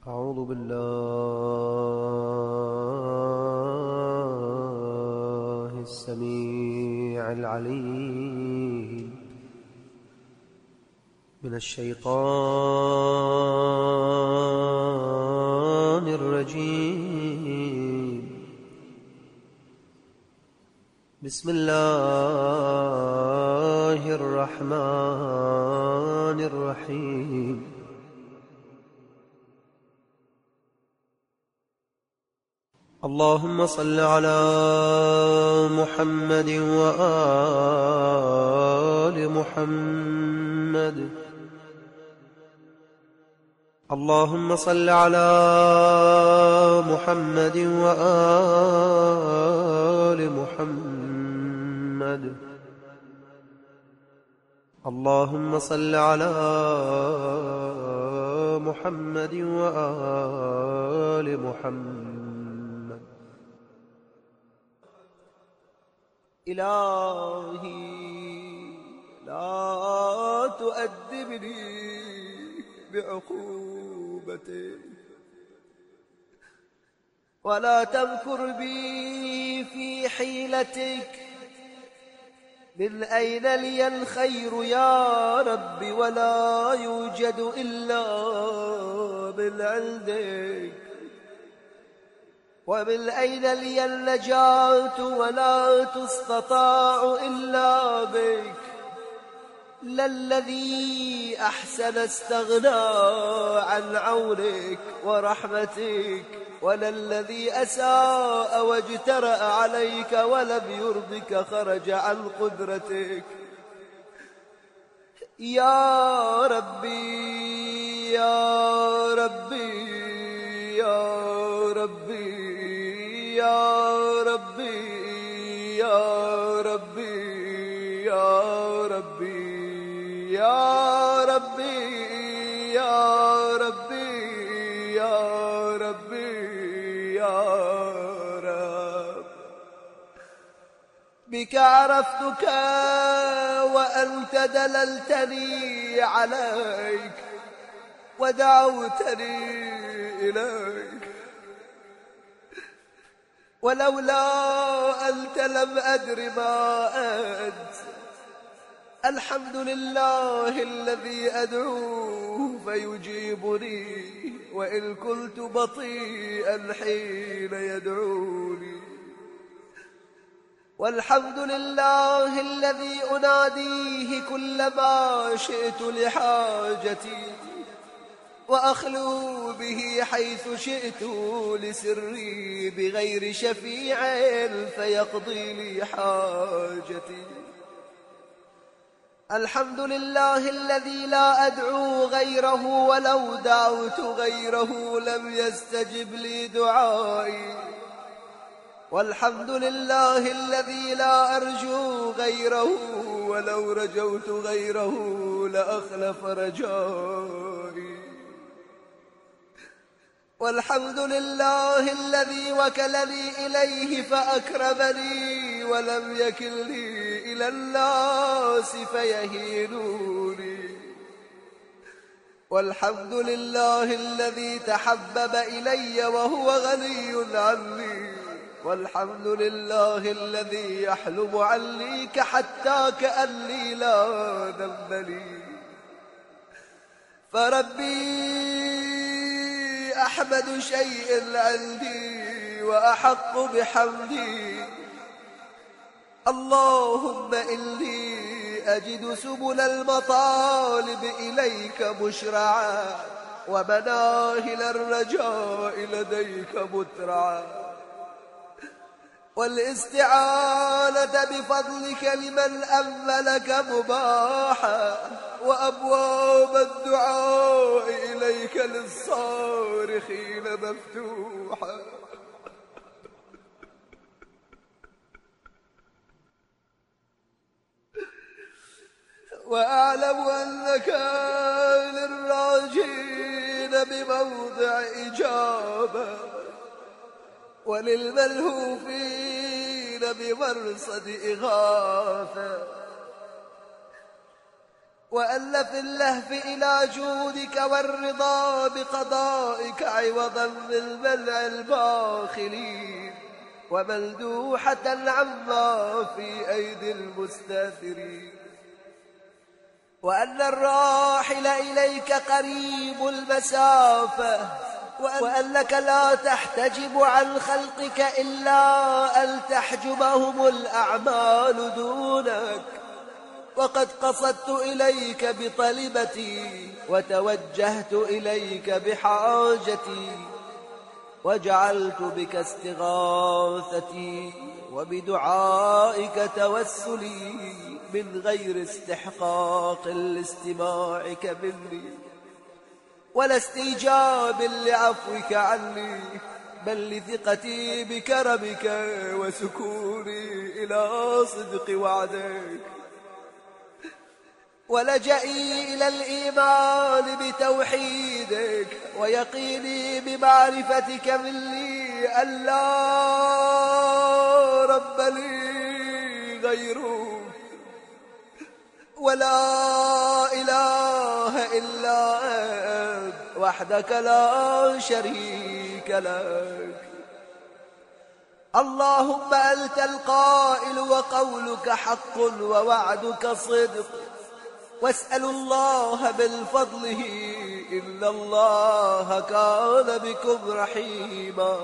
أعوذ بالله السميع العليم من الشيطان الرجيم. بسم الله الرحمن الرحيم. اللهم صل على محمد وآل محمد. اللهم صل على محمد وآل محمد. اللهم صل على محمد وآل محمد. إلهي لا تؤدبني بعقوبتك ولا تمكر بي في حيلتك. من أين لي الخير يا رب ولا يوجد إلا من عندك. ومن أين لي النجاة ولا تستطاع إلا بك. لا الذي أحسن استغنى عن عونك ورحمتك، ولا الذي أساء واجترأ عليك ولم يرضك خرج عن قدرتك. يا ربي يا ربي يا ربي يا ربي يا ربي يا ربي يا ربي يا ربي يا ربي يا رب. بك عرفتك وأنت دللتني عليك ودعوتني إليك. ولولا أنت لم أدر ما أنت. الحمد لله الذي أدعوه فيجيبني وإن كنت بطيئا حين يدعوني. والحمد لله الذي أناديه كلما شئت لحاجتي وأخلو به حيث شئت لسري بغير شفيع فيقضي لي حاجتي. الحمد لله الذي لا أدعو غيره ولو دعوت غيره لم يستجب لي دعائي. والحمد لله الذي لا أرجو غيره ولو رجوت غيره لأخلف رجائي. والحمد لله الذي وكلني إليه فأكرمني ولم يكلني إلى الناس فيهينوني. والحمد لله الذي تحبب إلي وهو غني عني. والحمد لله الذي يحلم عنك حتى كأني لا ذنب لي. فربي أحمد شيء عندي وأحق بحمدي. اللهم إني أجد سبل المطالب إليك مشرعا ومناهل الرجاء لديك مترعا. والاستعانة بفضلك لمن أملك مباحا وأبواب الدعاء إليك للصارخين مفتوحا. وأعلم أنك للراجين بموضع إجابة وللملهوفين بمرصد إغاثة. وأن في اللهف إلى جودك والرضا بقضائك عوضا بالمنع الباخلين وملدوحة عما في أيدي المستاثرين، وأن الراحل إليك قريب المسافة، وأنك لا تحتجب عن خلقك إلا أن تحجبهم الأعمال دونك. وقد قصدت إليك بطلبتي وتوجهت إليك بحاجتي، وجعلت بك استغاثتي وبدعائك توسلي من غير استحقاق لاستماعك مني ولا استيجاب لعفوك عني، بل لثقتي بكرمك وسكوني إلى صدق وعدك، ولجئي إلى الإيمان بتوحيدك ويقيني بمعرفتك مني أن لا رب لي غيرك ولا إله إلا أنت وحدك لا شريك لك. اللهم أنت القائل وقولك حق ووعدك صدق، واسأل الله من فضله إن الله كان بكم رحيما.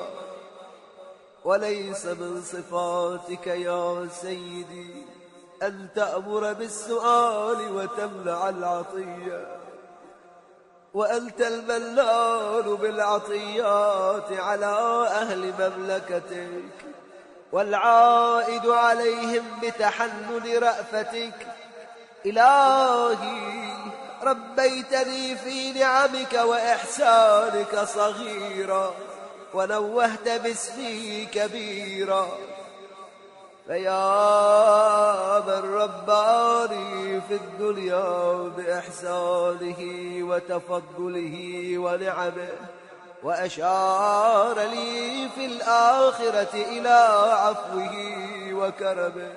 وليس من صفاتك يا سيدي أن تأمر بالسؤال وتمنع العطية، وأنت المنان بالعطيات على أهل مملكتك والعائد عليهم بتحنن رأفتك. إلهي ربيتني في نعمك وإحسانك صغيرا ونوهت باسمي كبيرا، فيا من رباني في الدنيا بإحسانه وتفضله ونعمه، وأشار لي في الآخرة إلى عفوه وكرمه.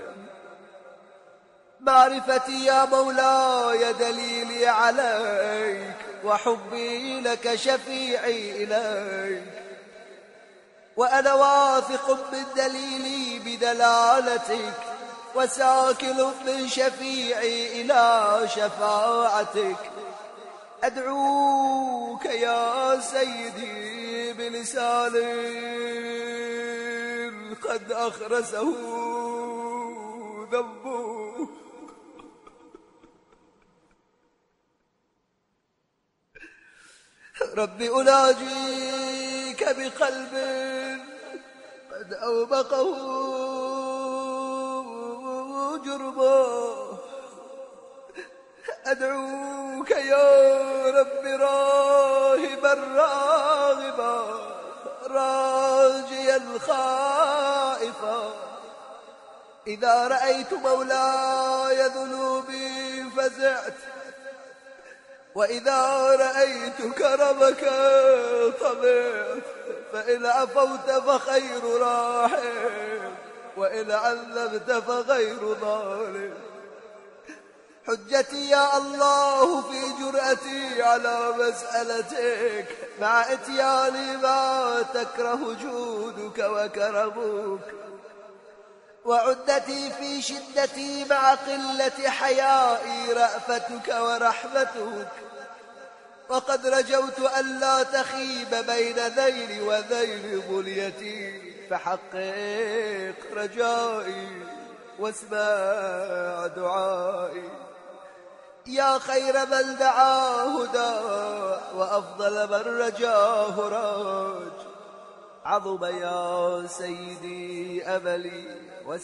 معرفتي يا مولاي دليلي عليك، وحبي لك شفيعي إليك، وأنا واثق من دليلي بدلالتك، وساكن من شفيعي إلى شفاعتك. أدعوك يا سيدي بلسان قد أخرسه ذنبه، رب أناجيك بقلب قد أوبقه جرمه. أدعوك يا رب راهبا راغبا راجيا خائفا، إذا رأيت مولاي ذنوبي فزعت، وإذا رأيت كرمك طمعت، فإن عفوت فخير راحم، وإن عذبت فغير ظالم. حجتي يا الله في جرأتي على مسألتك، مع اتياني ما تكره جودك وكرمك، وعدتي في شدتي مع قلة حيائي رأفتك ورحمتك. وقد رجوت ألا تخيب بين ذيل وذيل بنيتي، فحقق رجائي واسمع دعائي. يا خير من دعاه داع، وأفضل من رجاه راج. عظم يا سيدي أملي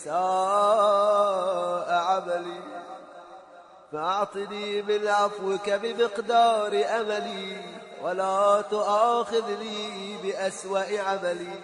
وساء عملي، فأعطني من عفوك بمقدار أملي، ولا تؤاخذني بأسوأ عملي.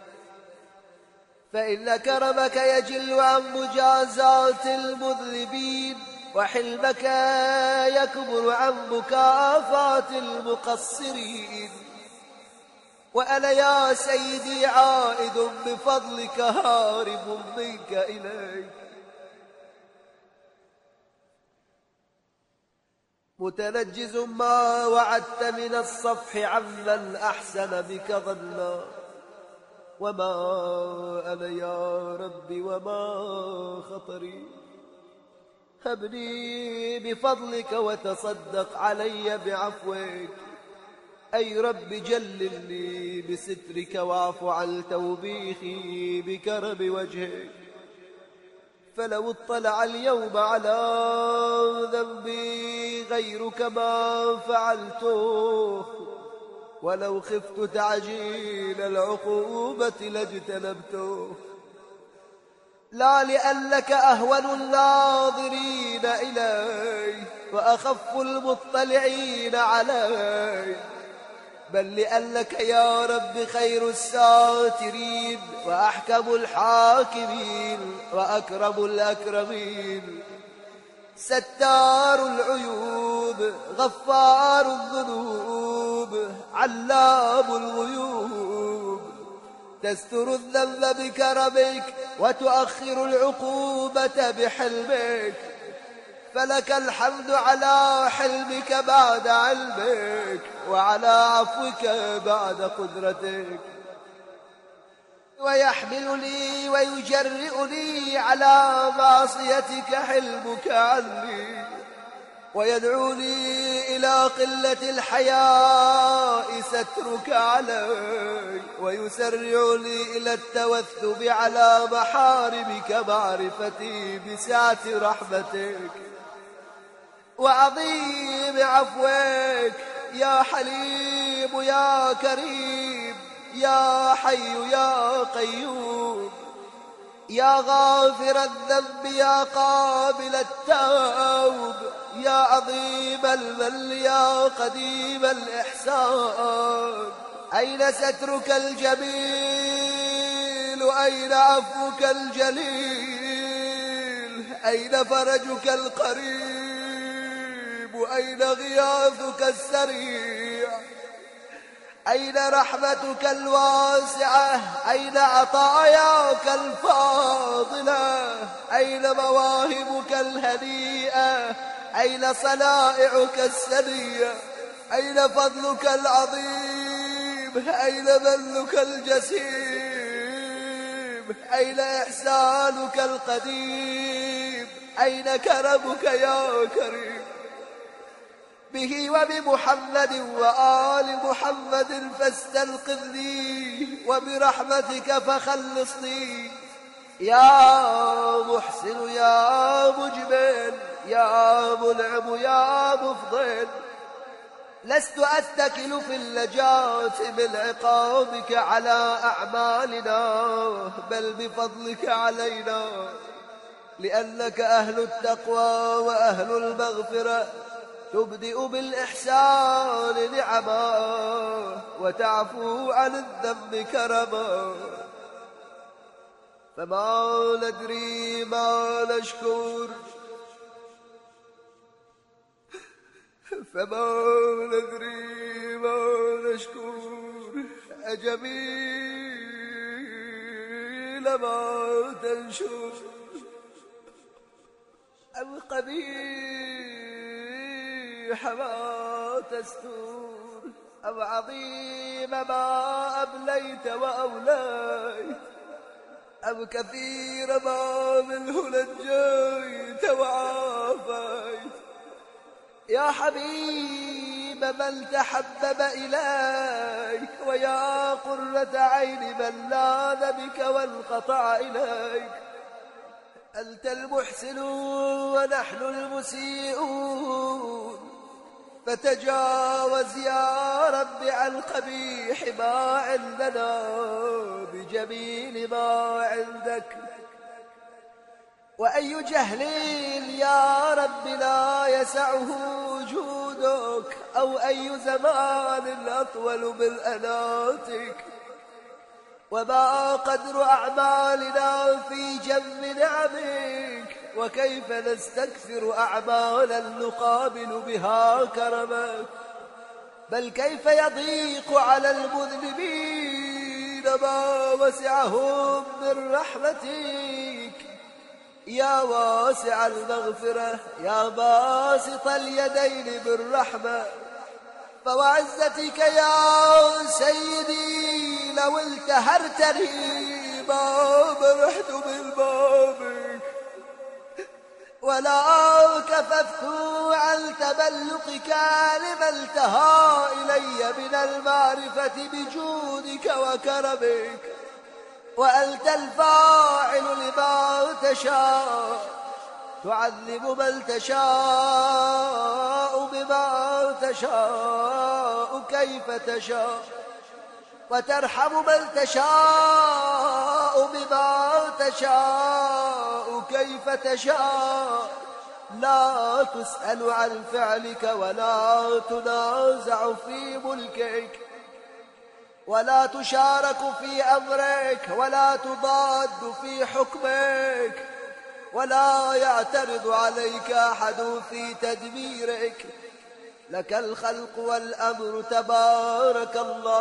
فإن كرمك يجل عن مجازات المذنبين، وحلمك يكبر عن مكافات المقصرين. وأنا يا سيدي عائد بفضلك هارب منك إليك. متنجز ما وعدت من الصفح عمن أحسن بك ظنا، وما أنا يا ربي وما خطري، هبني بفضلك وتصدق علي بعفوك، أي رب جللني بسترك واعف عن توبيخي بكرم وجهك. فلو اطلع اليوم على ذنبي غيرك ما فعلته، ولو خفت تعجيل العقوبة لاجتنبته، لا لأنك أهون الناظرين إلي وأخف المطلعين علي، بل لأنك يا رب خير الساترين وأحكم الحاكمين وأكرم الأكرمين، ستار العيوب غفار الذنوب علام الغيوب، تستر الذنب بكرمك وتؤخر العقوبة بحلمك، فلك الحمد على حلمك بعد علمك وعلى عفوك بعد قدرتك. ويحملني ويجرئني على معصيتك حلمك عني، ويدعوني إلى قلة الحياء سترك علي، ويسرعني إلى التوثب على محارمك معرفتي بسعة رحمتك وعظيم عفوك. يا حليم يا كريم يا حي يا قيوم، يا غافر الذنب يا قابل التوب، يا عظيم المن يا قديم الإحسان، أين سترك الجميل أين عفوك الجليل، أين فرجك القريب أين غياثك السريع، أين رحمتك الواسعة أين عطاياك الفاضلة، أين مواهبك الهنيئة أين صنائعك السنية، أين فضلك العظيم أين ذلك الجسيم، أين إحسانك القديم أين كرمك يا كريم. به وبمحمد وآل محمد فاستنقذني، وبرحمتك فخلصني، يا محسن يا مجمل يا منعم يا مفضل، لست أتكل في النجاة من عقابك على أعمالنا، بل بفضلك علينا، لأنك أهل التقوى وأهل المغفرة، تبدئ بالإحسان نعما وتعفو عن الذنب كرما، فما ندري ما نشكر أجميل ما تنشر أو قبيح ما تستور، أو عظيم ما أبليت وأوليت، أو كثير ما منه نجيت وعافيت، يا حبيب من تحبب إليك، ويا قرة عين من لاذ بك وانقطع إليك، أنت المحسن ونحن المسيئون، فتجاوز يا رب عن قبيح ما عندنا بجميل ما عندك. وأي جهل يا رب لا يسعه وجودك، أو أي زمان أطول من أناتك، وما قدر أعمالنا في جم نعمك، وكيف نستكثر أعمالا نقابل بها كرمك، بل كيف يضيق على المذنبين ما وسعهم من رحمتك، يا واسع المغفرة يا باسط اليدين بالرحمة، فوعزتك يا سيدي لو التهرتني ما برحت من بابك، ولا كففت عن تبلقك لما التهى إلي من المعرفة بجودك وكرمك، وأنت الفاعل لما تشاء، تعذب من تشاء بما تشاء كيف تشاء، وترحم من تشاء بما تشاء كيف تشاء، لا تسأل عن فعلك ولا تنازع في ملكك، ولا تشارك في أمرك ولا تضاد في حكمك، ولا يعترض عليك أحد في تدبيرك، لك الخلق والأمر تبارك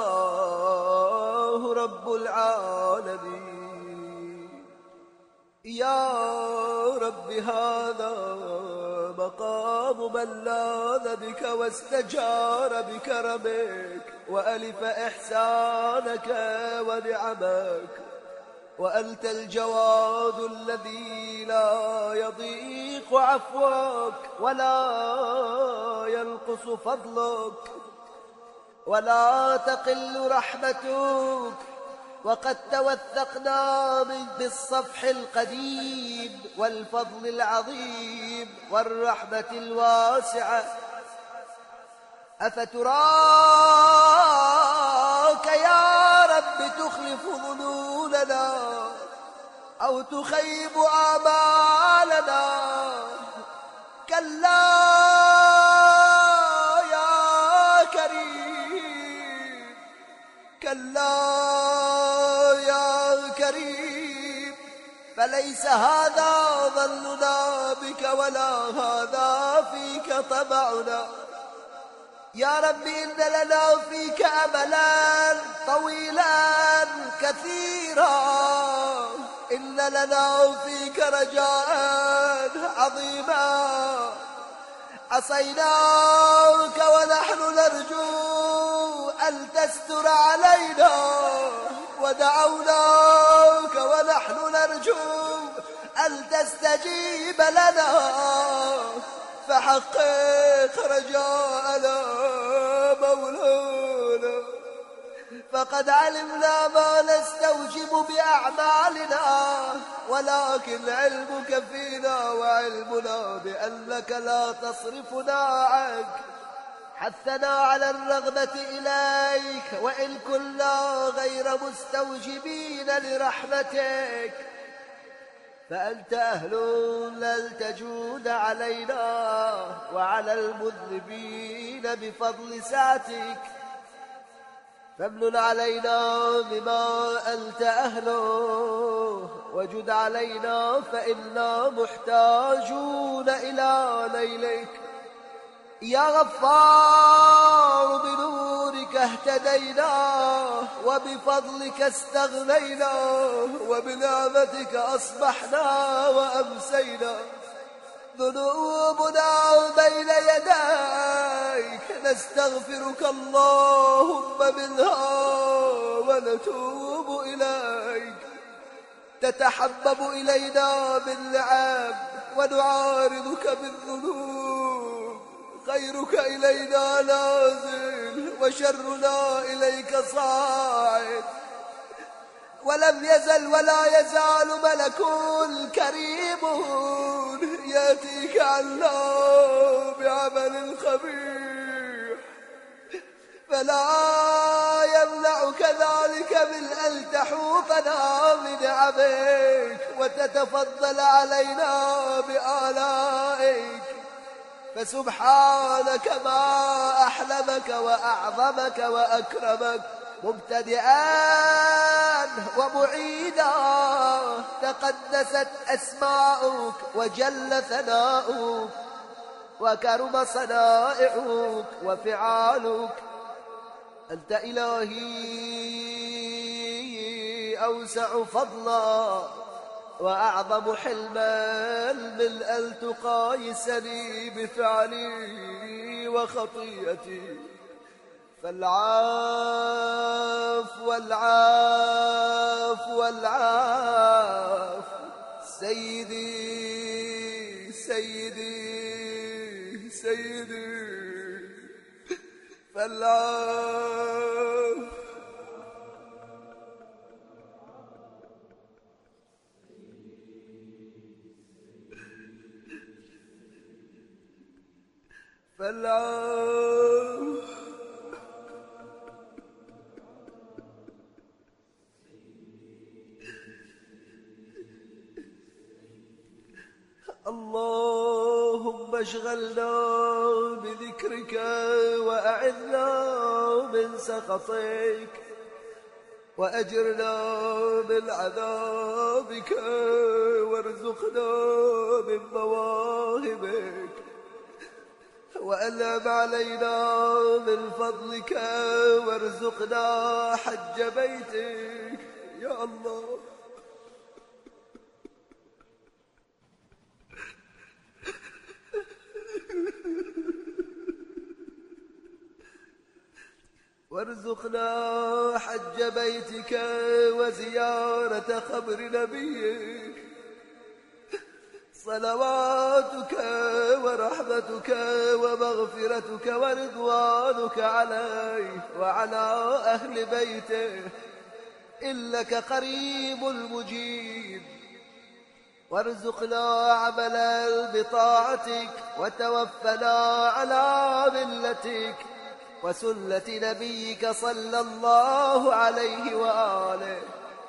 الله رب العالمين. يا رب هذا مقام من لاذ بك واستجار بكرمك وألف إحسانك ونعمك، وأنت الجواد الذي لا يضيق عفوك ولا ينقص فضلك ولا تقل رحمتك، وقد توثقنا بالصفح القديم والفضل العظيم والرحمة الواسعة، أفتراك يا رب تخلف ظنوننا أو تخيب آمالنا؟ كلا يا كريم، كلا يا كريم، فليس هذا ظننا بك ولا هذا فيك طمعنا. يا رب إن لنا فيك أملا طويلا كثيرا، إن لنا فيك رجاء عظيما، عصيناك ونحن نرجو أن تستر علينا، ودعوناك ونحن نرجو أن تستجيب لنا، فحقق رجاءنا مولانا، فقد علمنا ما نستوجب بأعمالنا، ولكن علمك فينا وعلمنا بأنك لا تصرفنا عنك، حثنا على الرغبة إليك وإن كنا غير مستوجبين لرحمتك، فأنت أهل لن تجود علينا وعلى المذنبين بفضل سعتك، فامنن علينا بما أنت أهله وجد علينا فإنا محتاجون إلى نيلك. يا غفار بنورك اهتدينا وبفضلك استغنينا وبنعمتك أصبحنا وأمسينا، ذنوبنا بين يديك نستغفرك اللهم منها ونتوب إليك، تتحبب إلينا بالنعم ونعارضك بالذنوب، خيرك إلينا نازل وشرنا إليك صاعد، ولم يزل ولا يزال ملك كريم يأتيك عنا بعمل خبيث، فلا يمنعك ذلك من أن تحوفنا بنعمك وتتفضل علينا بآلائك، فسبحانك ما أحلمك وأعظمك وأكرمك، مبتدئا ومعيدا تقدست أسماؤك وجل ثناؤك وكرم صنائعك وفعالك، أنت إلهي أوسع فضلا وأعظم حلما من أن تقايسني بفعلي وخطيئتي، فالعاف والعاف والعاف سيدي سيدي سيدي، فالعاف فالعاف اللهم اشغلنا بذكرك وأعذنا من سخطك، وأجرنا من عذابك، وارزقنا من مواهبك، وأنعم علينا من فضلك، وارزقنا حج بيتك يا الله. وارزقنا حج بيتك وزيارة قبر نبيك، صلواتك ورحمتك ومغفرتك ورضوانك عليه وعلى أهل بيته، إنك قريب مجيب. وارزقنا عملا بطاعتك، وتوفنا على ملتك وسنة نبيك صلى الله عليه وآله.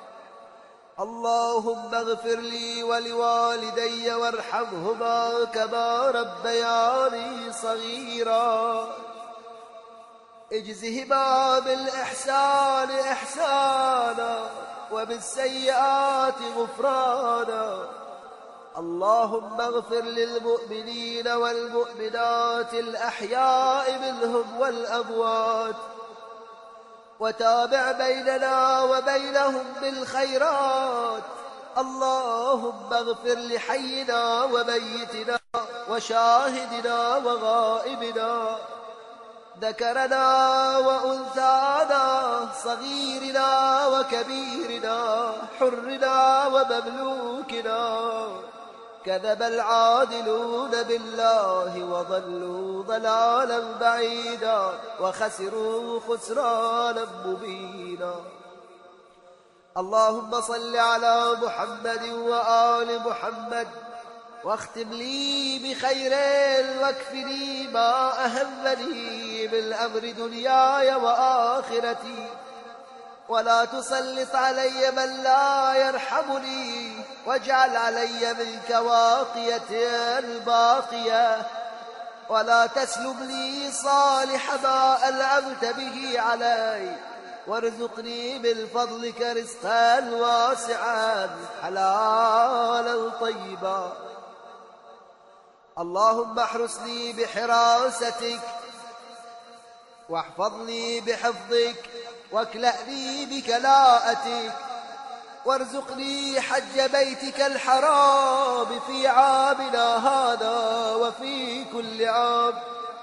اللهم اغفر لي ولوالدي وارحمهما كما ربياني صغيرا، اجزهما بالإحسان إحسانا وبالسيئات غفرانا. اللهم اغفر للمؤمنين والمؤمنات الأحياء منهم والأموات، وتابع بيننا وبينهم بالخيرات. اللهم اغفر لحينا وميتنا وشاهدنا وغائبنا، ذكرنا وأنثانا، صغيرنا وكبيرنا، حرنا ومملوكنا. كذب العادلون بالله وضلوا ضلالا بعيدا، وخسروا خسرانا مبينا. اللهم صل على محمد وآل محمد، واختم لي بخير واكفني ما أهمني من أمر دنياي وآخرتي، ولا تسلط علي من لا يرحمني، واجعل علي منك واقية باقية، ولا تسلب لي صالح ما أنعمت به علي، وارزقني من فضلك رزقا واسعا حلالا طيبا. اللهم احرسني بحراستك، واحفظني بحفظك، واكلأني بكلاءتك، وارزقني حج بيتك الحرام في عامنا هذا وفي كل عام،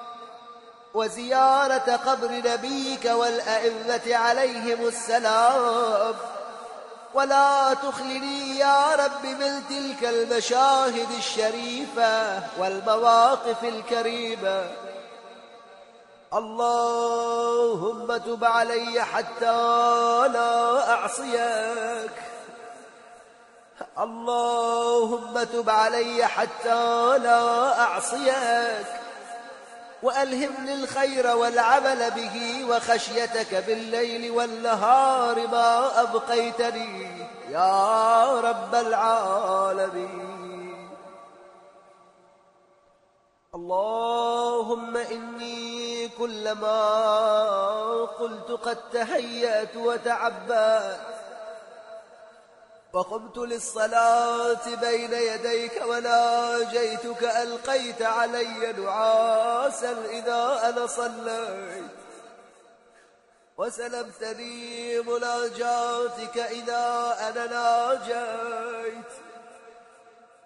وزيارة قبر نبيك والأئمة عليهم السلام. ولا تخلني يا رب من تلك المشاهد الشريفة والمواقف الكريمة. اللهم تب علي حتى لا أعصيك، اللهم تب علي حتى لا أعصيك، وألهمني الخير والعمل به وخشيتك بالليل والنهار ما أبقيتني يا رب العالمين. اللهم إني كلما قلت قد تهيأت وتعبأت وقمت للصلاة بين يديك وناجيتك، ألقيت علي نعاسا إذا أنا صليت، وسلمتني مناجاتك إذا أنا ناجيت.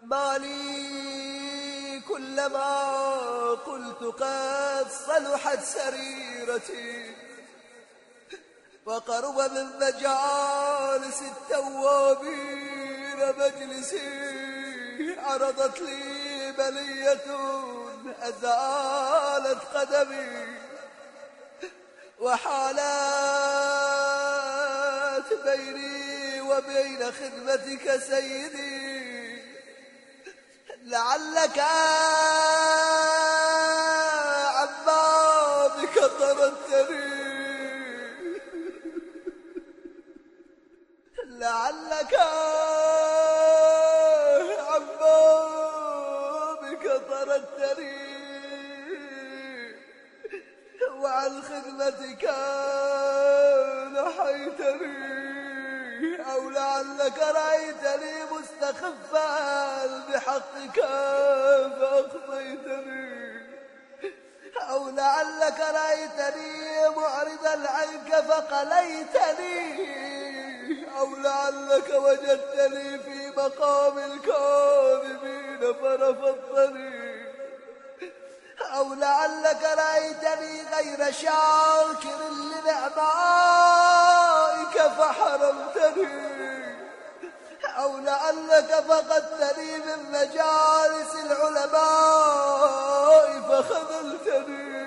ما لي كلما قلت قد صلحت سريرتي وقرب من مجالس التوابين مجلسي عرضت لي بلية أزالت قدمي وحالت بيني وبين خدمتك سيدي لعلك عن بابك طردتني لعلك عن بابك طردتني وعن خدمتك نحيتني أو لعلك رأيتني مستخفا بحقك فأخطيتني أو لعلك رأيتني معرضا عنك فقليتني أو لعلك وجدتني في مقام الكاذبين فرفضتني أو لعلك رأيتني غير شاكر لنعمائك فحرمتني أو لعلك فقدتني من مجالس العلماء فخذلتني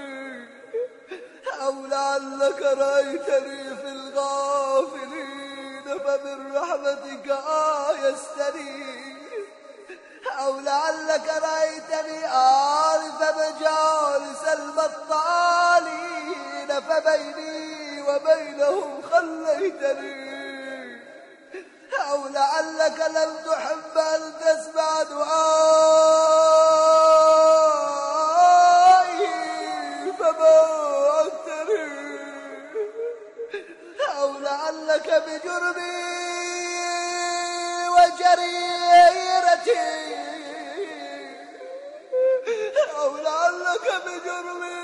أو لعلك رأيتني في الغافلين فمن رحمتك آيستني أو لعلك رأيتني عارف مجالس البطالين فبيني وبينهم خليتني أو لعلك لم تحب أن تسمع دعائي فبعدتني أو لعلك بجرمي وجريرتي أو لعلك بجرمي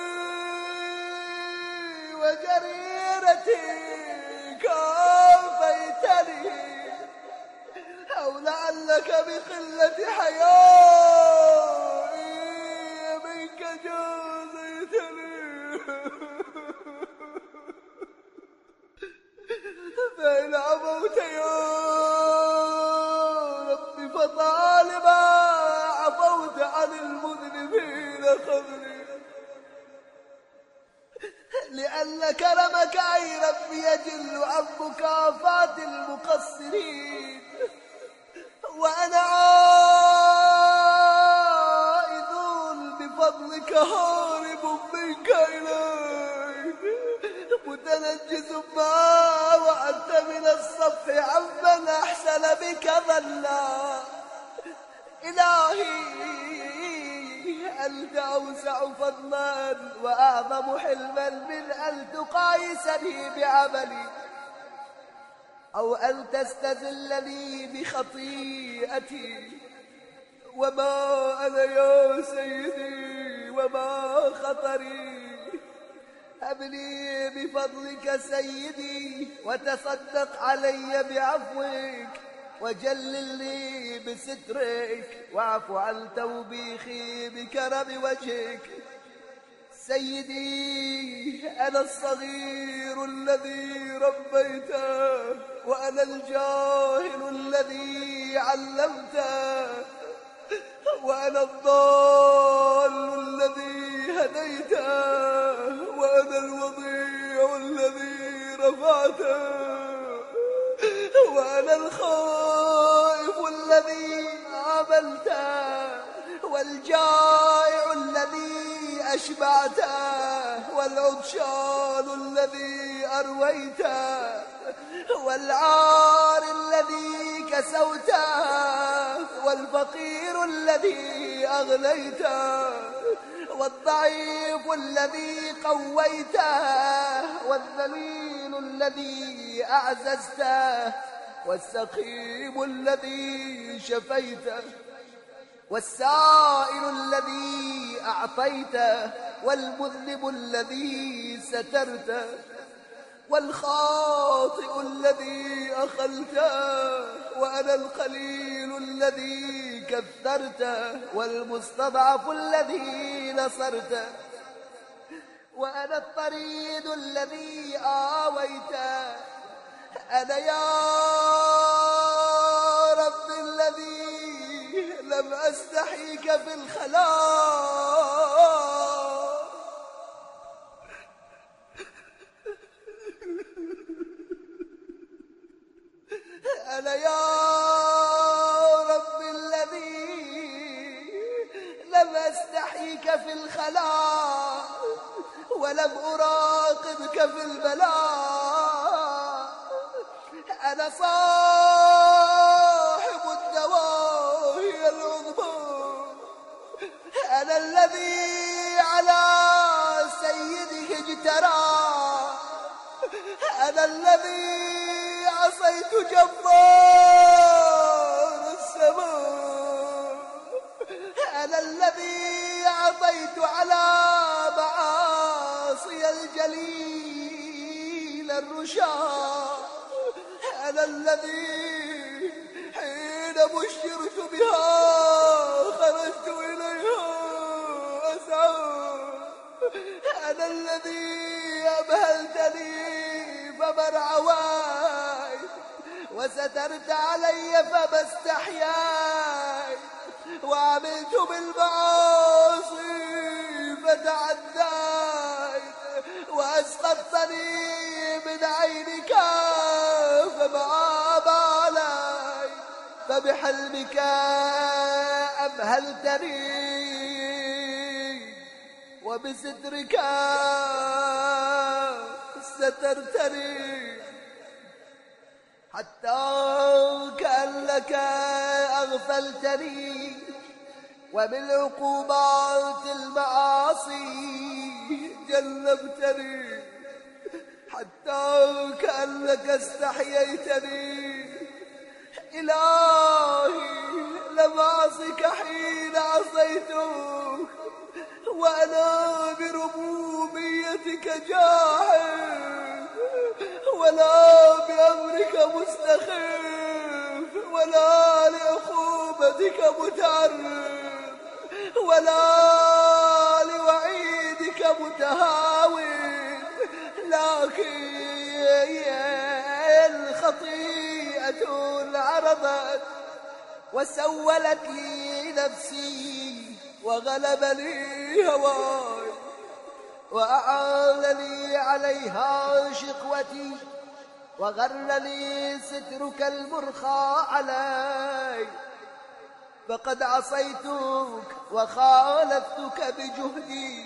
وجريرتي كافيتني أو لعلك بقلة حيائي منك جازيتني فإن عفوت يا ربي فطالما عفوت عن المذنبين خذني لأن كرمك أي ربي يجل عن مكافاة المقصرين وأنا عائد بفضلك هارب منك إلي متنجز ما وأنت من الصفح عمن أحسن بك ظنا إلهي أنت أوسع فضلا وأعظم حلما من أن تقايسني بعملي أو أن تستذلني بخطيئتي وما أنا يا سيدي وما خطري هب لي بفضلك سيدي وتصدق علي بعفوك وجللني بسترك واعف عن توبيخي بكرم وجهك سيدي أنا الصغير الذي ربيته وأنا الجاهل الذي علمته وأنا الضال الذي هديته وأنا الوضيع الذي رفعته وأنا الخائف الذي عاملته والجائع الذي أشبعته والعطشان الذي أرويته والعار الذي كسوته والفقير الذي أغنيته والضعيف الذي قويته والذليل الذي أعززته والسقيم الذي شفيته والسائل الذي أعطيته والمذنب الذي سترته والخاطئ الذي أخلته وأنا القليل الذي كثرته والمستضعف الذي نصرته، وأنا الطريد الذي آويته، أنا يا رب الذي لم أستحيك في الخلاء، أنا يا رب الذي لم أستحيك في الخلاء ولم أراقبك في البلاء، أنا صاحب الدواهي العظمى، أنا الذي على سيده اجترى، أنا الذي عصيت جبار السماء، أنا الذي عطيت على معاصي الجليل الرشاد، أنا الذي حين بشرت بها خرجت إليها أسعى، أنا الذي أبهلتني فما عويت وسترت علي فما استحييت، وعملت بالمعاصي فتعديت، وأسقطتني من عينك فما باليت، فبحلمك أبهلتني وبسترك سترتني، حتى كأنك أغفلتني وبالعقوبات المعاصي جلبتني، حتى كأنك استحييتني. إلهي لم أعصك حين عصيتك، وأنا بربوبيتك جاحد، ولا بأمرك مستخف، ولا لعقوبتك متعرض، ولا لوعيدك متهاون، لكن الخطيئة عرضت وسولت لي نفسي، وغلبني هواي، وأعانني عليها شقوتي، وغرني سترك المرخى علي، فقد عصيتك وخالفتك بجهدي،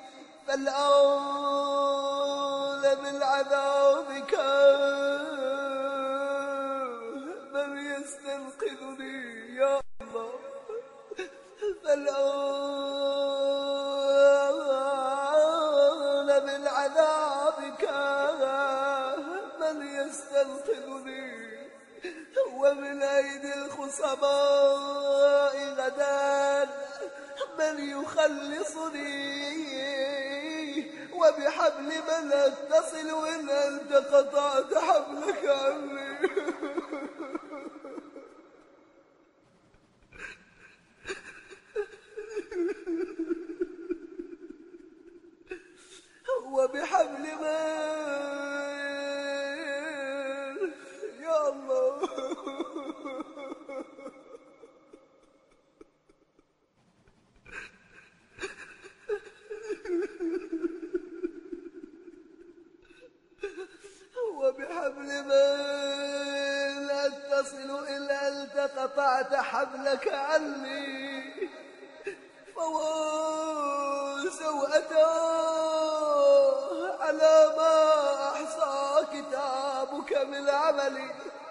فالآن بالعذاب من يستنقذني يا الله، فالآن بالعذاب من يستنقذني، ومن أيدي الخصباء غدا من يخلصني، وبحبل من أتصل إن أنت قطعت حبلك عني. وبحبل من يا الله وبحبل من أتصل إلا أنت قطعت حبلك عني، فوا سوءته على ما أحصى كتابك من عملي،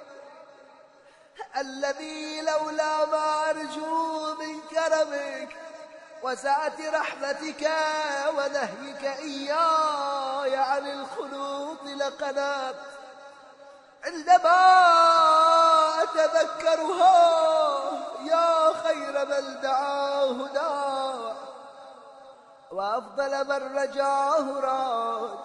الذي لولا ما أرجو من كرمك وسعة رحمتك ونهيك إياي عن الخلوط لقنات، عندما أتذكرها يا خير من دعاه داع، وأفضل من رجاه راج،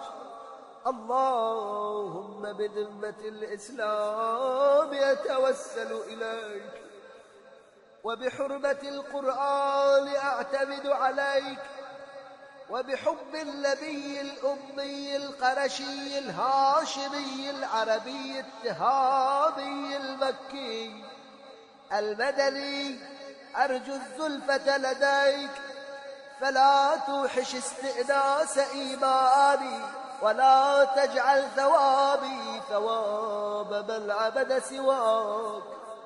اللهم بذمة الإسلام أتوسل إليك وبحرمة القرآن أعتمد عليك، وبحب النبي الأمي القرشي الهاشمي العربي التهامي المكي المدني أرجو الزلفة لديك، فلا توحش استئناس إيماني، ولا تجعل ثوابي ثواب من عبد سواك.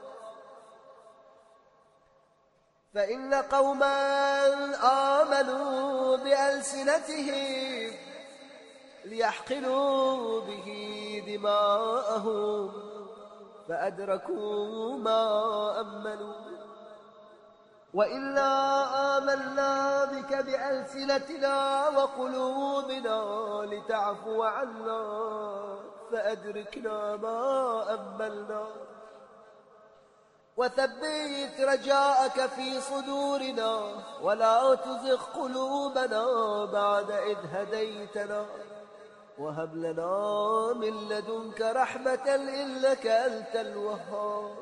فإن قوما آمنوا بألسنتهم ليحقنوا به دماءهم، فأدركوا ما أملوا. وإنا آمنا بك بألسنتنا وقلوبنا لتعفو عنا، فأدركنا ما أملنا. وثبت رجاءك في صدورنا، ولا تزغ قلوبنا بعد إذ هديتنا، وهب لنا من لدنك رحمة إنك أنت الوهاب.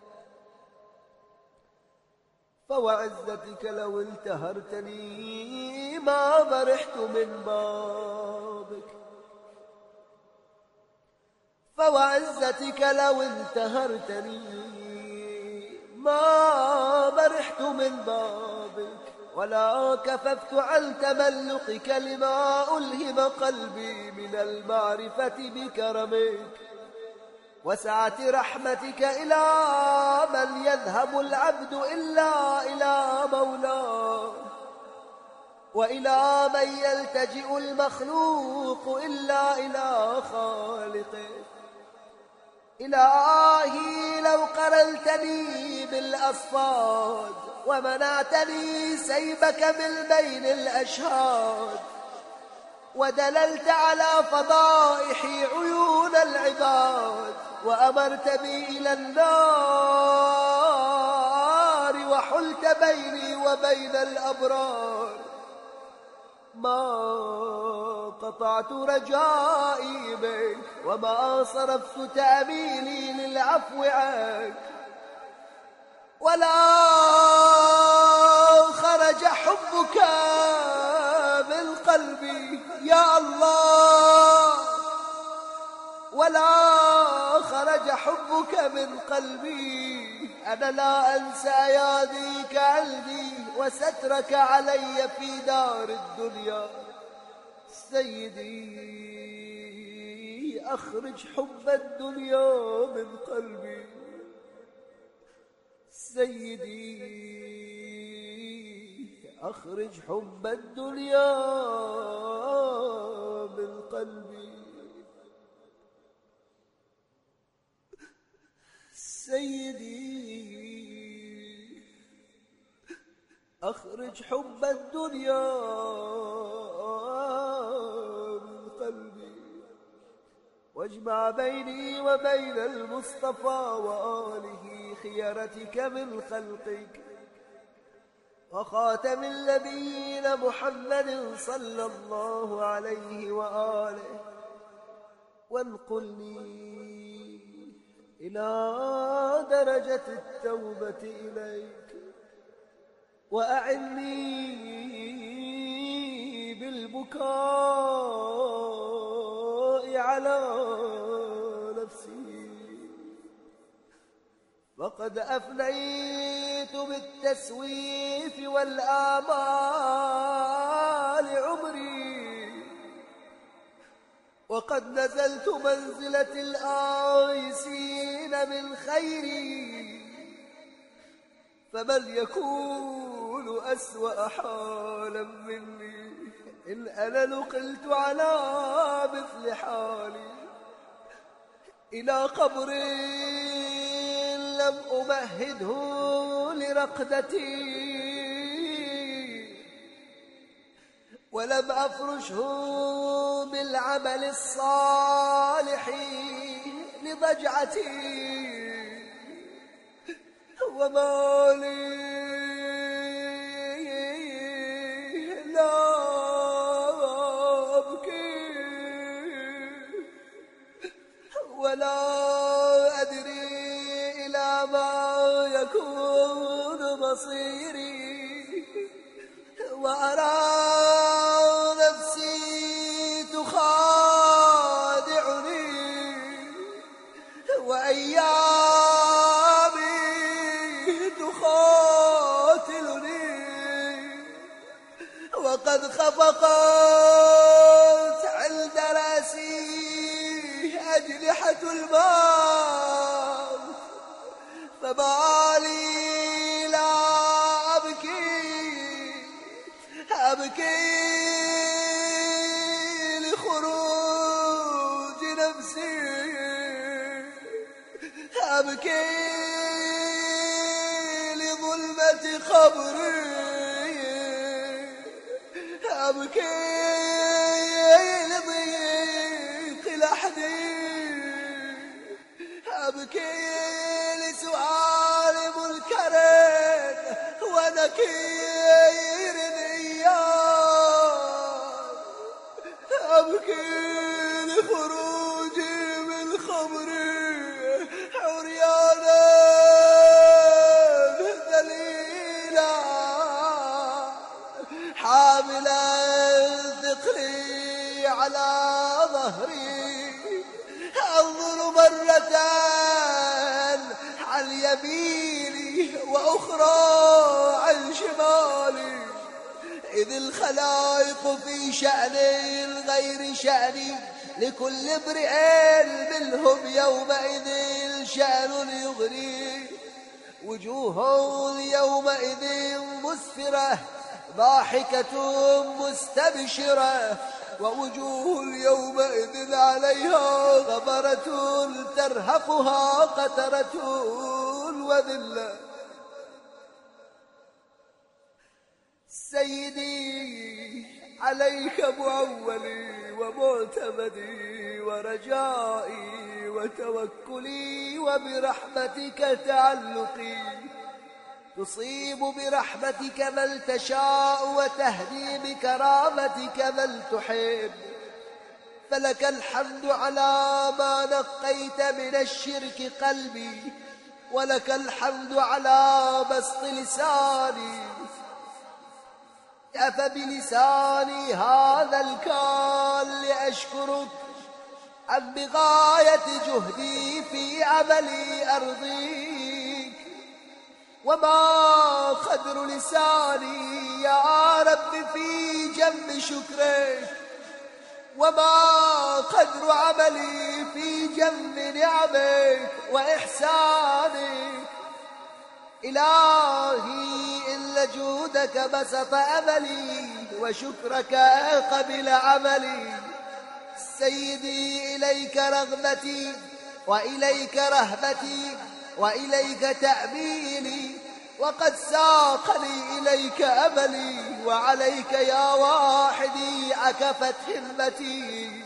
فوعزتك لو انتهرتني ما برحت من بابك، فوعزتك لو انتهرتني ما برحت من بابك، ولا كففت عن تملقك لما ألهم قلبي من المعرفة بكرمك وسعة رحمتك إلى من يذهب العبد إلا إلى مولاه، وإلى من يلتجئ المخلوق إلا إلى خالقه. إلهي لو قرلتني بالأصفاد ومنعتني سيبك من بين الأشهاد، ودللت على فضائحي عيون العباد، وأمرت بي إلى النار وحلت بيني وبين الأبرار، ما قطعت رجائي بك، وما صرفت تأميلي للعفو عنك، ولا خرج حبك من قلبي يا الله، ولا خرج حبك من قلبي. أنا لا أنسى أياديك عندي وسترك علي في دار الدنيا. سيدي أخرج حب الدنيا من قلبي، سيدي أخرج حب الدنيا من قلبي، سيدي أخرج حب الدنيا من قلبي، واجمع بيني وبين المصطفى وآله خيرتك من خلقك وخاتم النبيين محمد صلى الله عليه وآله، وانقلني إلى درجة التوبة إليك، وأعني بالبكاء على نفسي، وقد أفنيت بالتسويف والآمال عمري، وقد نزلت منزلة الآيسين من خيري، فمن يكون أسوأ حالا مني إن أنا نقلت على مثل حالي إلى قبر لم أمهده لرقدتي، ولم أفرشه بالعمل الصالح لضجعتي، وما لي لا أبكي ولا أدري إلى ما يكون مصيري، وأرى نفسي تخادعني، وأيامي تخاتلني، وقد خفقت عند رأسي أجنحة الموت، فما لي لا أبكي لخروج نفسي، أبكي لظلمة قبري، أبكي لضيق لحدي، أبكي لسؤال منكر ونكير إياه، أبكي لخروجي من خبري عريانا ذليلا، حاملا ثقلي على ظهري، أنظر مرة عن يميني وأخرى عن شمالي، إذ الخلائق في شأن غير شأني، لكل امرئ منهم يومئذ شأن يغني، وجوه يومئذ مسفرة ضاحكة مستبشرة، ووجوه يومئذ عليها غبرة ترهقها قترة وذلة. سيدي عليك معولي ومعتمدي ورجائي وتوكلي، وبرحمتك تعلقي، تصيب برحمتك من تشاء وتهدي بكرامتك من تحب، فلك الحمد على ما نقيت من الشرك قلبي، ولك الحمد على بسط لساني، أفبلساني هذا الكال لأشكرك عن بغاية جهدي في عملي أرضيك، وما قدر لساني يا رب في جنب شكرك، وما قدر عملي في جنب نعمك وإحسانك. إلهي إن جودك بسط أملي، وشكرك قبل عملي. سيدي إليك رغبتي، وإليك رهبتي، وإليك تأميني، وقد ساقني إليك أملي، وعليك يا واحدي عكفت همتي،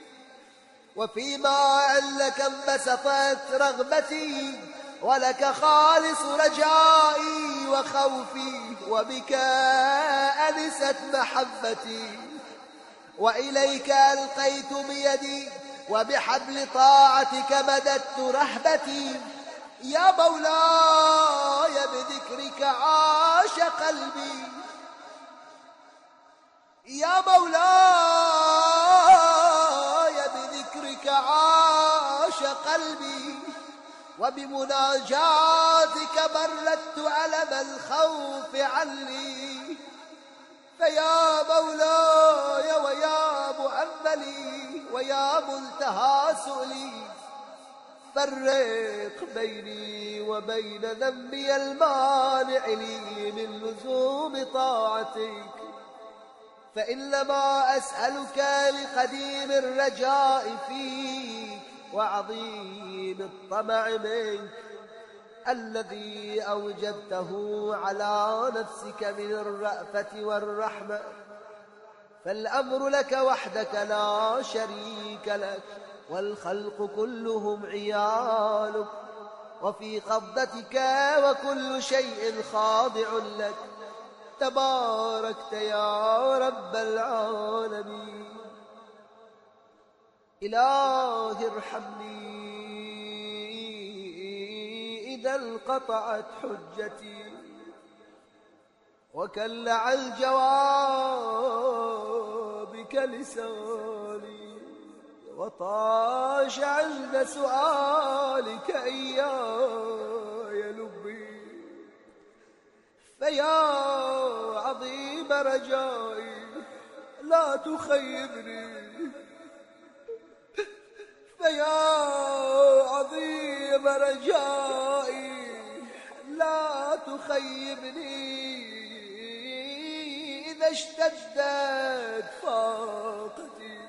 وفيما علك انبسطت رغبتي، ولك خالص رجائي وخوفي، وبك أنست محبتي، وإليك ألقيت بيدي، وبحبل طاعتك مددت رهبتي. يا مولاي بذكرك عاش قلبي، يا مولاي بذكرك عاش قلبي، وبمناجاتك بردت ألم الخوف عني. فيا مولاي ويا مؤملي ويا منتهى سؤلي، فرق بيني وبين ذنبي المانع لي من لزوم طاعتك، فإنما أسألك لقديم الرجاء فيك وعظيم الطمع منك، الذي أوجدته على نفسك من الرأفة والرحمة. فالأمر لك وحدك لا شريك لك، والخلق كلهم عيالك، وفي قبضتك وكل شيء خاضع لك، تباركت يا رب العالمين. إلهي ارحمني إذا انقطعت حجتي، وكلع الجواب كلساني، وطاش عند سؤالك إياي لبي. فيا عظيم رجائي لا تخيبني، فيا عظيم رجائي لا تخيبني. إذا اشتدت فاقتي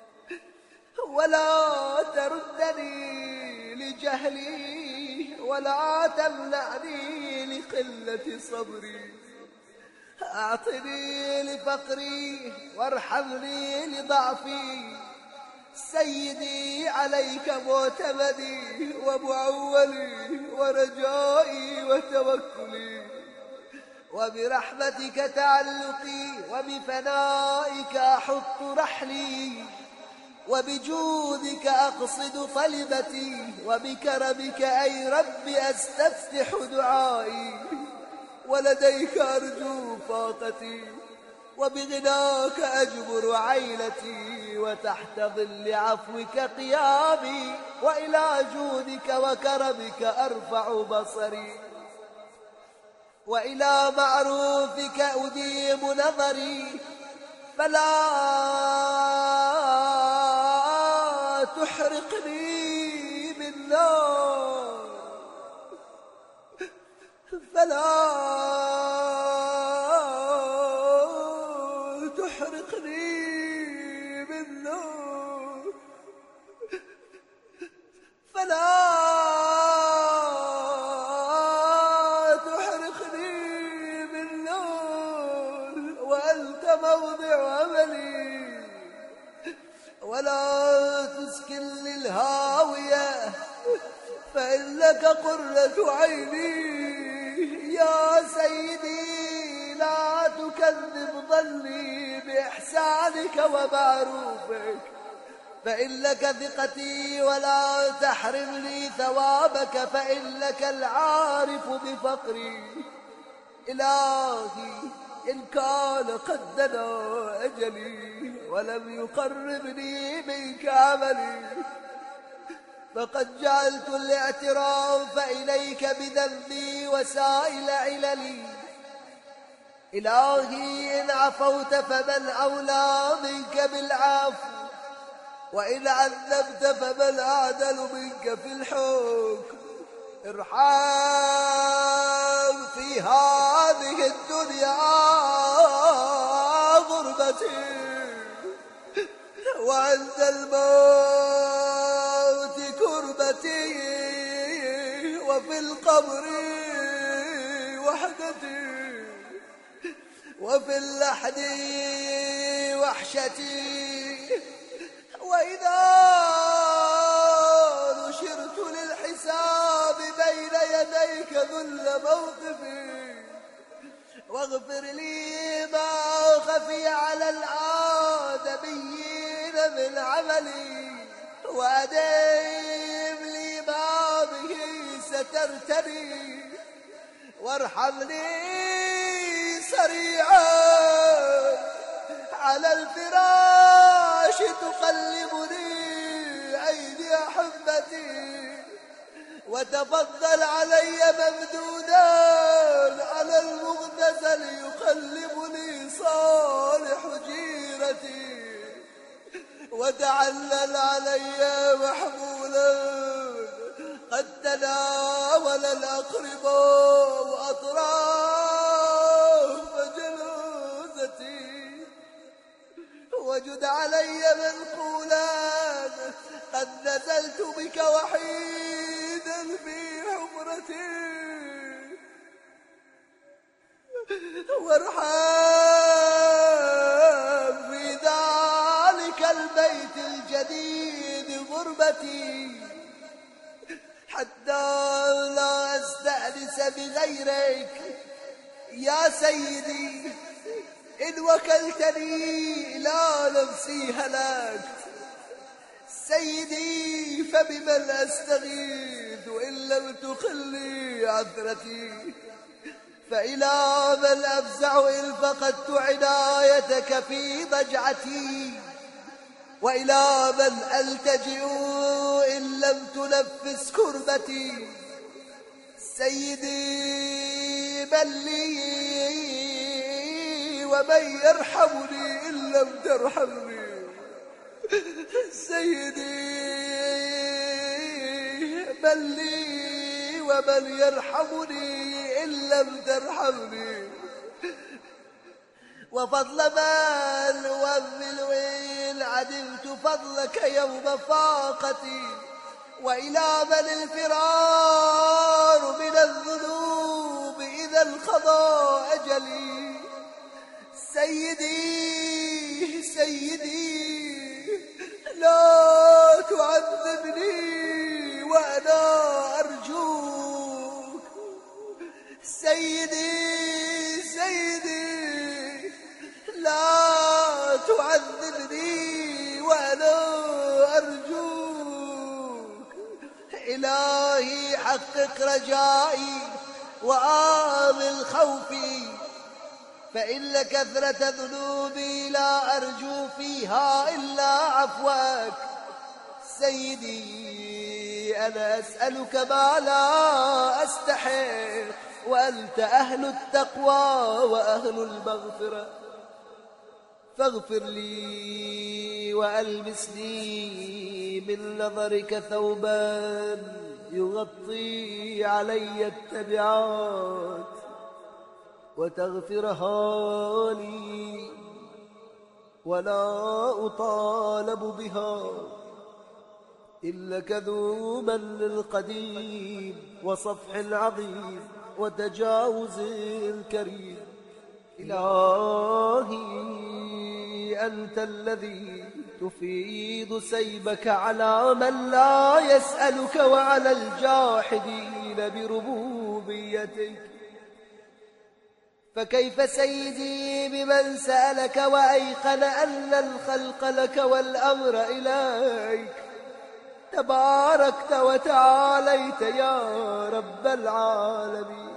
ولا تردني لجهلي، ولا تمنعني لقلة صبري. أعطني لفقري وارحمني لضعفي، سيدي عليك معتمدي ومعولي ورجائي وتوكلي. وبرحمتك تعلقي، وبفنائك أحط رحلي، وبجودك أقصد طلبتي، وبكرمك أي رب أستفتح دعائي، ولديك أرجو فاقتي، وبغناك أجبر عيلتي، وتحت ظل عفوك قيامي، وإلى جودك وكرمك أرفع بصري، وإلى معروفك أديم نظري. فلا تحرقني بالنار، فلا تحرقني بالنار، فلا تحرقني بالنار، وأنت موضع أملي. ولا تسكن للهاوية فإنك قرة عيني. يا سيدي لا تكذب ظني بإحسانك ومعروفك، فإنك ثقتي، ولا تحرمني ثوابك، فإنك العارف بفقري. إلهي إن كان قد دنا أجلي ولم يقربني منك عملي، فقد جعلت الاعتراف إليك بذنبي وسائل عللي. إلهي إن عفوت فمن أولى منك بالعفو، وإن عذبت فمن أعدل منك في الحكم. ارحم في هذه الدنيا غربتي، وعند الموت كربتي، وفي القبر وحدتي، وفي اللحد وحشتي. وإذا نشرت للحساب بين يديك ذل موقفي، واغفر لي ما خفي على الآدميين من عملي، وأدم لي ما به سترتني، وارحمني سريعا على الفراش تقلبني أيدي أحبتي، وتفضل علي ممدودا على المغتسل يقلبني صالح جيرتي، وتعلل علي محمولا قد تناول الأقرباء أطراف جنازتي، وجد علي منقولا قد نزلت بك وحيدا في حفرتي، وارحم في ذلك البيت الجديد غربتي، حتى لا أستأنس بغيرك. يا سيدي إن وكلتني إلى نفسي هلاكت، سيدي فبمن أستغيث إن لم تخلي عثرتي، فإلى من أفزع إن فقدت عنايتك في ضجعتي، وإلى من ألتجئ إن لم تنفس كربتي. سيدي من لي ومن يرحمني إن لم ترحمني، سيدي من لي ومن يرحمني إن لم ترحمني. وفضل من أؤمل إن عدمت فضلك يوم فاقتي، وإلى من الفرار من الذنوب إذا انقضى أجلي. سيدي سيدي لا تعذبني وأنا أرجوك. سيدي سيدي لا تعذبني وأنا أرجوك. إلهي حقق رجائي وآمن خوفي، فإن كثرة ذنوبي لا أرجو فيها إلا عفوك. سيدي أنا أسألك ما لا أستحق، وأنت أهل التقوى وأهل المغفرة، فاغفر لي وألبسني من نظرك ثوبا يغطي علي التبعات، وتغفرها لي ولا أطالب بها، إنك ذو من قديم وصفح عظيم وتجاوز كريم. إلهي أنت الذي تفيض سيبك على من لا يسألك وعلى الجاحدين بربوبيتك، فكيف سيدي بمن سألك وأيقن أن الخلق لك والأمر إليك؟ تباركت وتعاليت يا رب العالمين.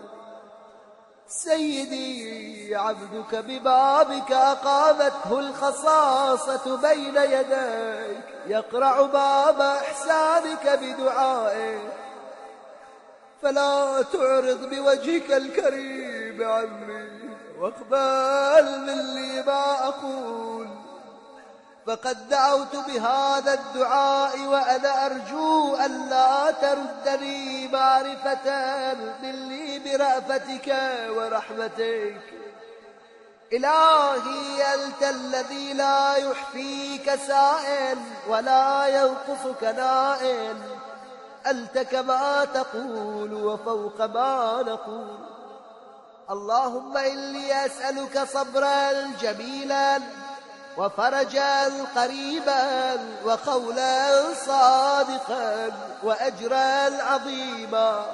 سيدي عبدك ببابك أقامته الخصاصة بين يديك، يقرع باب إحسانك بدعائك، فلا تعرض بوجهك الكريم عني، واقبل مني ما أقول. فقد دعوت بهذا الدعاء وأنا أرجو أن لا تردني معرفة مني برأفتك ورحمتك. إلهي أنت الذي لا يحفيك سائل ولا ينقصك نائل، أنت كما تقول وفوق ما نقول. اللهم إني أسألك صبرا جميلا وفرجا قريبا وقولا صادقا وأجرا عظيما.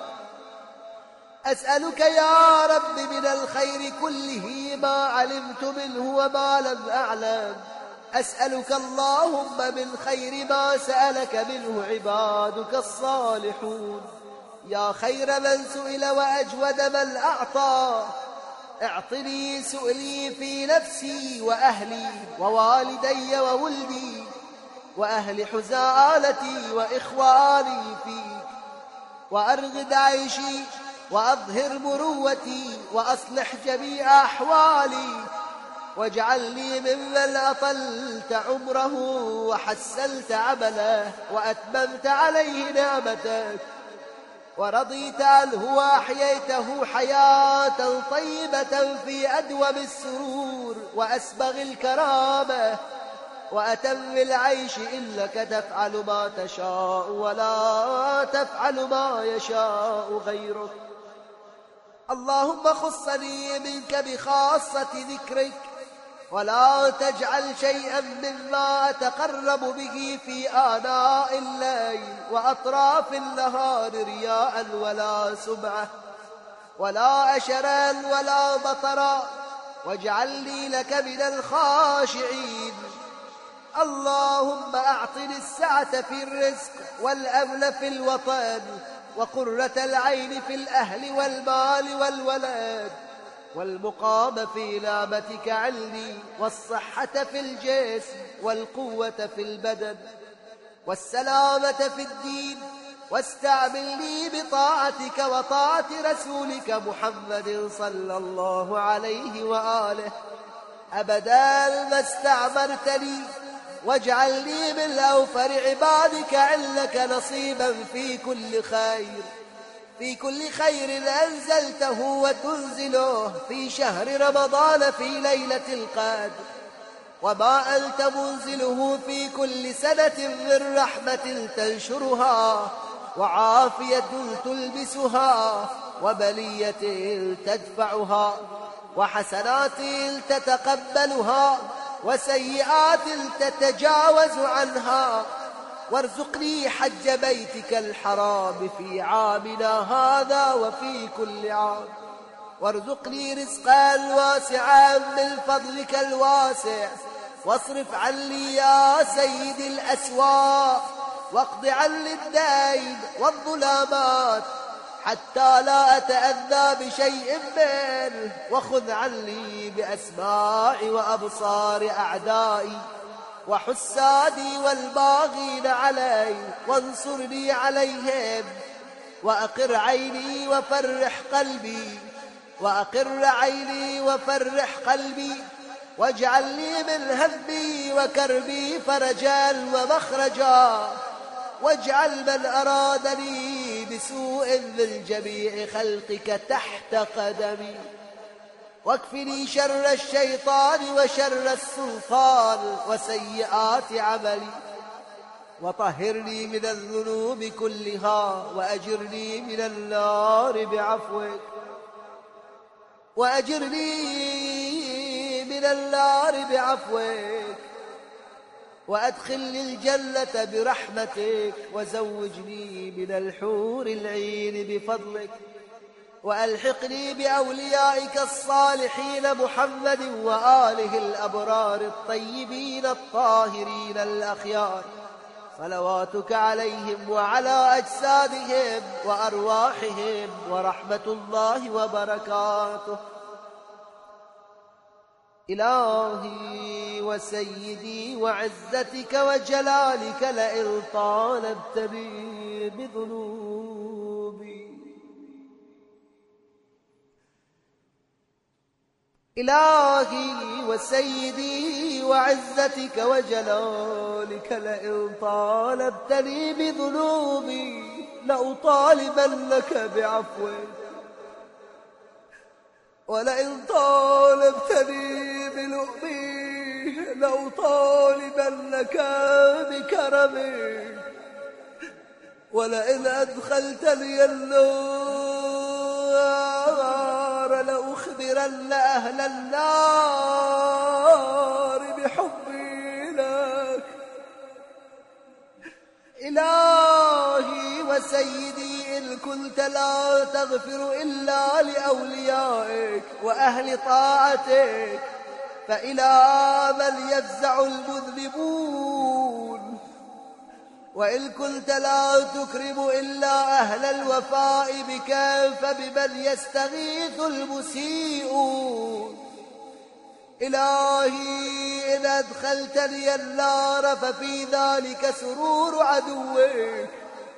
أسألك يا رب من الخير كله ما علمت منه وما لم أعلم. أسألك اللهم من خير ما سألك منه عبادك الصالحون. يا خير من سئل وأجود من أعطى، اعطني سؤلي في نفسي وأهلي ووالدي وولدي وأهل حزالتي وإخواني فيك، وأرغد عيشي وأظهر مروتي وأصلح جميع أحوالي، واجعلني ممن أطلت عمره وحسنت عمله وأتممت عليه نعمتك ورضيت عنه وأحييته حياة طيبة في أدوم السرور وأسبغ الكرامة وأتم العيش، إنك تفعل ما تشاء ولا تفعل ما يشاء غيرك. اللهم خصني منك بخاصة ذكرك، ولا تجعل شيئا مما أتقرب به في آناء الليل وأطراف النهار رياء ولا سمعة ولا أشرا ولا بطرا، واجعلني لك من الخاشعين. اللهم أعطني السعة في الرزق والأمن في الوطن وقرة العين في الأهل والمال والولد، والمقام في نعمتك علمي، والصحة في الجسم، والقوة في البدن، والسلامة في الدين. واستعملني بطاعتك وطاعة رسولك محمد صلى الله عليه وآله أبدا ما استعمرتني، واجعلني من أوفر عبادك عندك نصيبا في كل خير أنزلته وتنزله في شهر رمضان في ليلة القدر، وما أنت منزله في كل سنة من رحمة تنشرها، وعافية تلبسها، وبلية تدفعها، وحسنات تتقبلها، وسيئات تتجاوز عنها. وارزقني حج بيتك الحرام في عامنا هذا وفي كل عام، وارزقني رزقا واسعا من فضلك الواسع، واصرف عني يا سيدي الأسواء، واقض عني الدين والظلامات حتى لا أتأذى بشيء منه، وخذ عني بأسماع وأبصار أعدائي وحسادي والباغين علي، وانصرني عليهم، وأقر عيني وفرح قلبي، واجعل لي من همي وكربي فرجا ومخرجا، واجعل من أرادني بسوء من جميع خلقك تحت قدمي، واكفني شر الشيطان وشر السلطان وسيئات عملي، وطهرني من الذنوب كلها، وأجرني من النار بعفوك، وأدخلني الجنة برحمتك، وزوجني من الحور العين بفضلك، وألحقني بأوليائك الصالحين محمد وآله الأبرار الطيبين الطاهرين الأخيار، صلواتك عليهم وعلى أجسادهم وأرواحهم ورحمة الله وبركاته. إلهي وسيدي وعزتك وجلالك، لئن طالبتني بذنوبي، إلهي وسيدي وعزتك وجلالك، لئن طالبتني بذنوبي لأطالبنك بعفوك، ولئن طالبتني بلؤمي لأطالبنك بكرمك، ولئن أدخلتني النار لأخبرن أهل النار بحبي لك. إلهي وسيدي، إن كنت لا تغفر إلا لأوليائك وأهل طاعتك، فإلى من يفزع المذنبون؟ وإن كنت لا تكرم إلا أهل الوفاء بك، فبمن يستغيث المسيئون؟ إلهي، إن أدخلتني النار ففي ذلك سرور عدوك،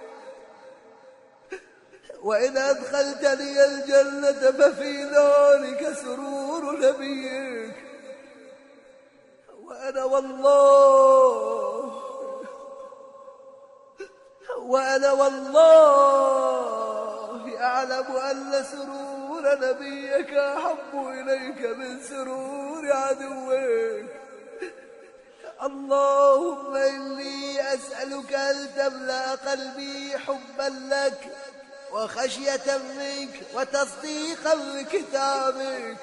وإن أدخلتني الجنة ففي ذلك سرور نبيك. وأنا والله أعلم أن سرور نبيك أحب إليك من سرور عدوك. اللهم إني أسألك أن تملأ قلبي حبا لك وخشية منك وتصديقا بكتابك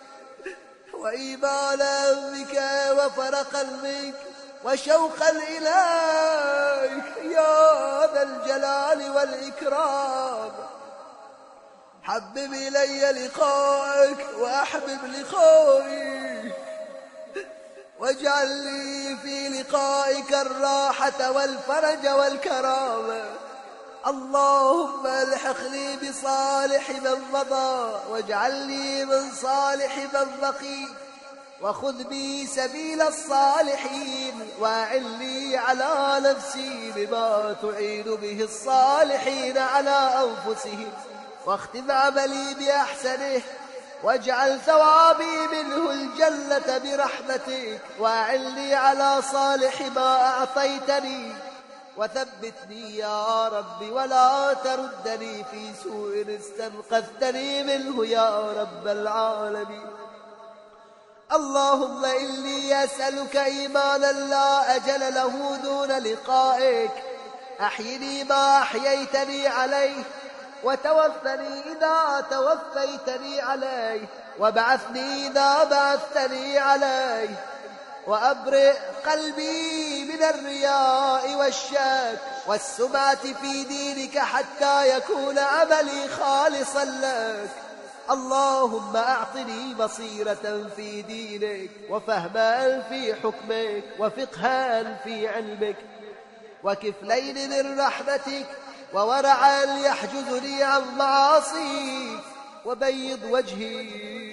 وإيمانا بك وفرقا منك وشوقا إليك يا ذا الجلال والإكرام. حبب إلي لقائك وأحبب لقائي، واجعل لي في لقائك الراحة والفرج والكرامة. اللهم الحقني بصالح من مضى واجعلني من صالح من بقي، وخذ بي سبيل الصالحين، وأعني على نفسي بما تعين به الصالحين على أنفسهم، واختم عملي بأحسنه، واجعل ثوابي منه الجنة برحمتك، وأعني على صالح ما أعطيتني، وثبتني يا رب ولا تردني في سوء استنقذتني منه يا رب العالمين. اللهم إني أسألك إيمانا لا أجل له دون لقائك، أحيني ما أحييتني عليه، وتوفني إذا توفيتني عليه، وابعثني إذا بعثتني عليه، وأبرئ قلبي من الرياء والشك والسمعة في دينك حتى يكون عملي خالصا لك. اللهم أعطني بصيرة في دينك، وفهما في حكمك، وفقها في علمك، وكفلين من رحمتك، وورعا يحجزني عن معاصيك، وبيض وجهي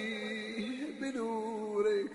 بنورك،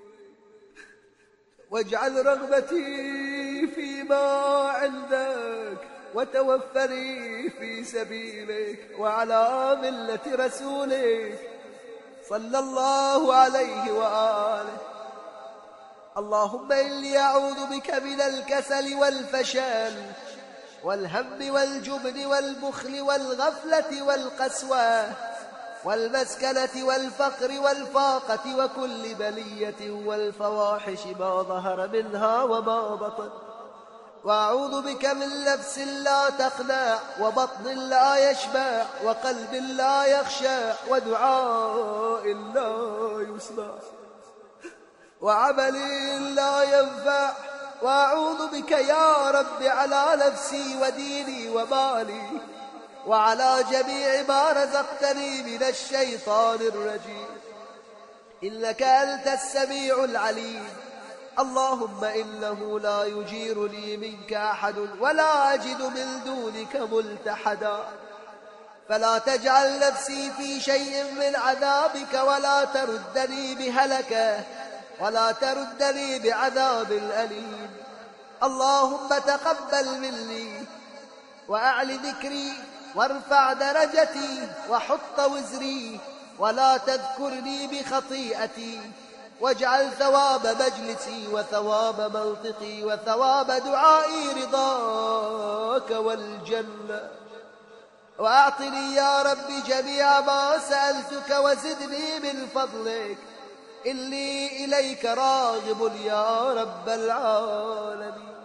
واجعل رغبتي فيما عندك، وتوفني في سبيلك وعلى ملة رسولك صلى الله عليه وآله. اللهم إني أعوذ بك من الكسل والفشل والهم والجبن والبخل والغفلة والقسوة والمسكنة والفقر والفاقة وكل بلية والفواحش ما ظهر منها وما بطن. وأعوذ بك من نفس لا تقنع، وبطن لا يشبع، وقلب لا يخشع، ودعاء لا يسمع، وعمل لا ينفع. وأعوذ بك يا رب على نفسي وديني ومالي، وعلى جميع ما رزقتني من الشيطان الرجيم، إنك أنت السميع العليم. اللهم إنه لا يجيرني منك أحد، ولا أجد من دونك ملتحدا، فلا تجعل نفسي في شيء من عذابك، ولا تردني بهلكه، ولا تردني بعذاب أليم. اللهم تقبل مني، وأعل ذكري، وارفع درجتي، وحط وزري، ولا تذكرني بخطيئتي، واجعل ثواب مجلسي وثواب منطقي وثواب دعائي رضاك والجنة. وأعطني يا رب جميع ما سألتك، وزدني من فضلك، إني إليك راغب يا رب العالمين.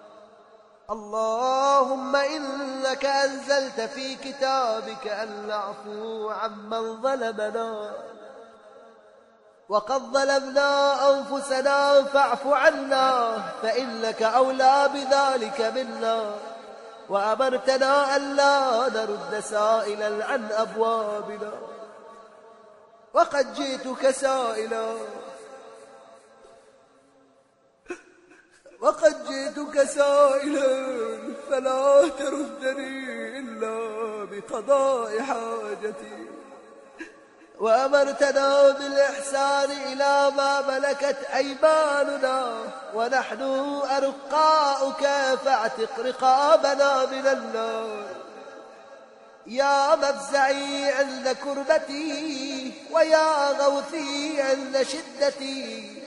اللهم إنك أنزلت في كتابك أن نعفو عمن ظلمنا، وقد ظلمنا أنفسنا فاعف عنا، فإنك أولى بذلك منا. وأمرتنا أن لا نرد سائلا عن أبوابنا، وقد جئتك سائلا، فلا تردني إلا بقضاء حاجتي. وأمرتنا بالإحسان إلى ما ملكت أيماننا، ونحن أرقاؤك فاعتق رقابنا من النار. يا مفزعي عند كربتي، ويا غوثي عند شدتي،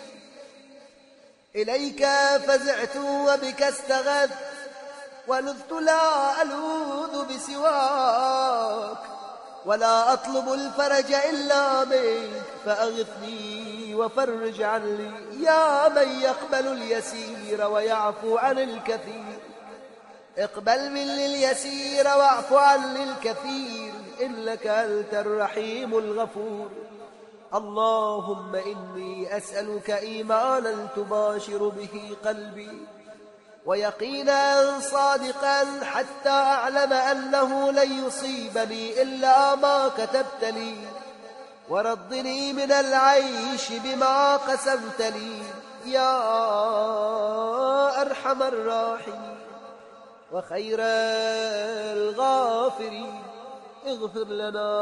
إليك فزعت وبك استغثت، ولذت لا ألوذ بسواك، ولا أطلب الفرج إلا منك، فأغثني وفرج عني. يا من يقبل اليسير ويعفو عن الكثير، اقبل مني اليسير واعف عني الكثير، إنك أنت الرحيم الغفور. اللهم إني أسألك إيمانا تباشر به قلبي، ويقينا صادقا حتى أعلم أنه لن يصيبني إلا ما كتبت لي، ورضني من العيش بما قسمت لي يا أرحم الراحمين. وخير الغافرين. اغفر لنا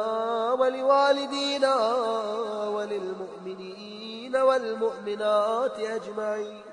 ولوالدينا وللمؤمنين والمؤمنات أجمعين.